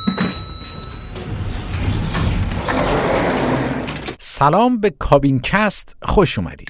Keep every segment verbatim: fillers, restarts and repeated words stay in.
سلام به کابین کست، خوش اومدید.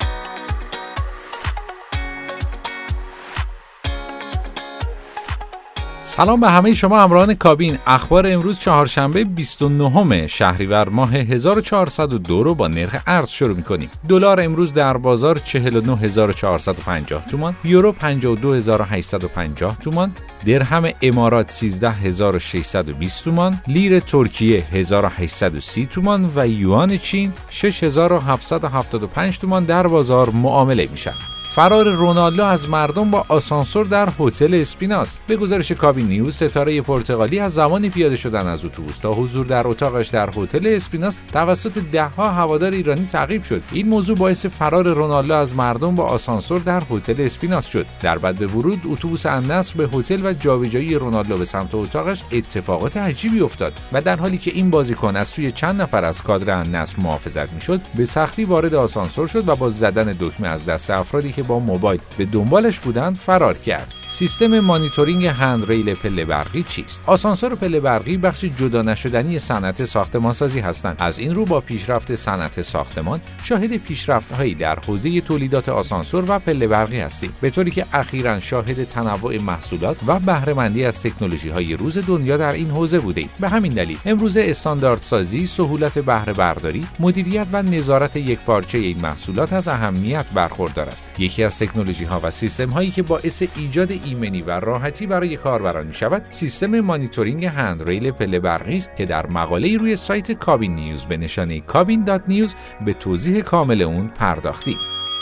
سلام به همه شما همراهان کابین. اخبار امروز چهارشنبه بیست و نهم شهریور ماه هزار و چهارصد و دو رو با نرخ ارز شروع می‌کنیم. دلار امروز در بازار چهل و نه هزار و چهارصد و پنجاه تومان، یورو پنجاه و دو هزار و هشتصد و پنجاه تومان، درهم امارات سیزده هزار و ششصد و بیست تومان، لیر ترکیه هزار و هشتصد و سی تومان و یوان چین شش هزار و هفتصد و هفتاد و پنج تومان در بازار معامله میشن. فرار رونالدو از مردم با آسانسور در هتل اسپیناس. به گزارش کابین نیوز، ستاره پرتغالی از زمانی پیاده شدن از اتوبوس تا حضور در اتاقش در هتل اسپیناس توسط ده‌ها هوادار ایرانی تعقیب شد. این موضوع باعث فرار رونالدو از مردم با آسانسور در هتل اسپیناس شد. در بعد ورود اتوبوس النصر به هتل و جابجایی رونالدو به سمت اتاقش اتفاقات عجیبی افتاد و در حالی که این بازیکن از سوی چند نفر از کادر النصر محافظت می‌شد، به سختی وارد آسانسور شد و با زدن دکمه از دست افرادی که با موبایل به دنبالش بودند فرار کرد. سیستم مانیتورینگ هندریل پله برقی چیست؟ آسانسور پله برقی بخش جدا نشدنی صنعت ساختمانسازی هستند. از این رو با پیشرفت صنعت ساختمان شاهد پیشرفت‌هایی در حوزه تولیدات آسانسور و پله برقی هستیم، به طوری که اخیراً شاهد تنوع محصولات و بهره‌مندی از تکنولوژی‌های روز دنیا در این حوزه بودیم. به همین دلیل امروز استانداردسازی، سهولت بهره برداری، مدیریت و نظارت یکپارچه این محصولات از اهمیت برخوردار است. یکی از تکنولوژی‌ها و سیستم‌هایی که باعث ایجاد ایمنی و راحتی برای کاربران می شود سیستم مانیتورینگ هندریل پله برقی است که در مقاله‌ای روی سایت کابین نیوز به نشانه کابین دات نیوز به توضیح کامل اون پرداختیم.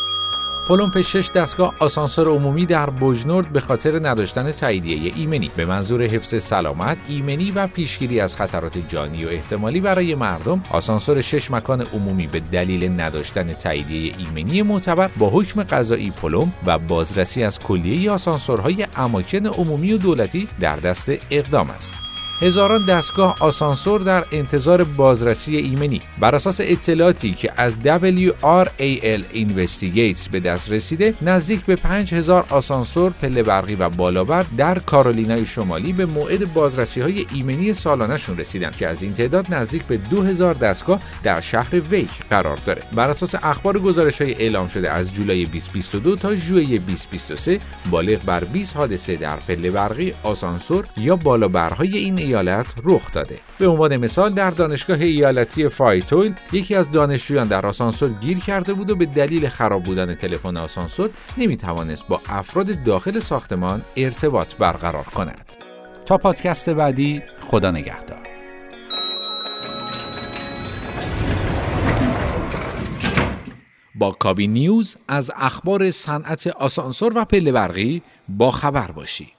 پلمپ شش دستگاه آسانسور عمومی در بوجنورد به خاطر نداشتن تاییدیه ایمنی. به منظور حفظ سلامت، ایمنی و پیشگیری از خطرات جانی و احتمالی برای مردم، آسانسور شش مکان عمومی به دلیل نداشتن تاییدیه ایمنی معتبر با حکم قضایی پلمپ و بازرسی از کلیه آسانسورهای اماکن عمومی و دولتی در دست اقدام است. هزاران دستگاه آسانسور در انتظار بازرسی ایمنی. بر اساس اطلاعاتی که از دبلیو آر ای ال Investigates به دست رسیده، نزدیک به پنج هزار آسانسور پله برقی و بالابر در کارولینای شمالی به موعد بازرسی‌های ایمنی سالانه‌شون رسیدند که از این تعداد نزدیک به دو هزار دستگاه در شهر ویک قرار داره. بر اساس اخبار و گزارش‌های اعلام شده از جولای بیست و بیست و دو تا ژوئیه بیست و بیست و سه، بالغ بر بیست حادثه در پله برقی، آسانسور یا بالابرهای این ایالت رخ داده. به عنوان مثال در دانشگاه ایالتی فایتویل یکی از دانشجویان در آسانسور گیر کرده بود و به دلیل خراب بودن تلفن آسانسور نمیتوانست با افراد داخل ساختمان ارتباط برقرار کند. تا پادکست بعدی، خدا نگهدار. با کابین نیوز از اخبار صنعت آسانسور و پله برقی با خبر باشید.